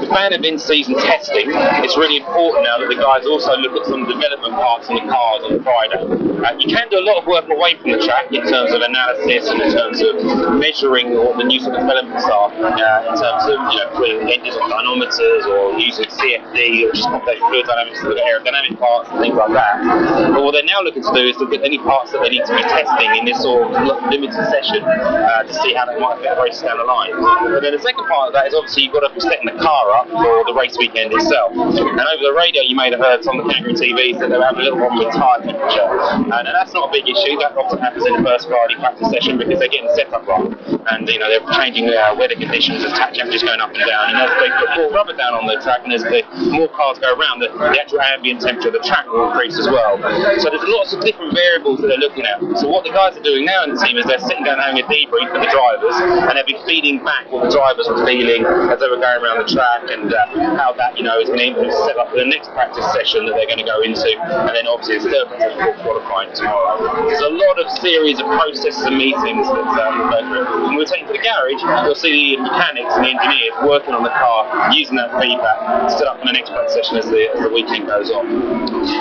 fan of in-season testing, it's really important now that the guys also look at some development parts in the cars on Friday. You can do a lot of work away from the track in terms of analysis and in terms of measuring what the new sort of developments are, in terms of putting engines on dynamometers or using CFD or just complex fluid dynamics to look at aerodynamic parts and things like that. But what they're now looking to do is look at any parts that they need to be testing in this sort of limited session to see how they might affect the race down the line. But then the second part of that is obviously you've got to be setting the car up for the race weekend itself. And over the radio you may have heard on the Kangaroo TV that they were having a little problem with tyre temperature. And that's not a big issue. That often happens in the first Friday practice session because they're getting set up wrong. And they're changing weather conditions as track temperatures going up and down. And as they put more rubber down on the track and as the more cars go around, the actual ambient temperature of the track will increase as well. So there's lots of different variables that they're looking at. So what the guys are doing now in the team is they're sitting down having a debrief with the drivers, and they'll be feeding back what the drivers were feeling as they were going around the track, and how that is going to influence set up for the next practice session that they're going to go into, and then obviously it's third for qualifying tomorrow. There's a lot of series of processes and meetings that we'll go through. When we're taking to the garage, you'll see the mechanics and the engineers working on the car, using that feedback to set up for the next practice session as the weekend goes on.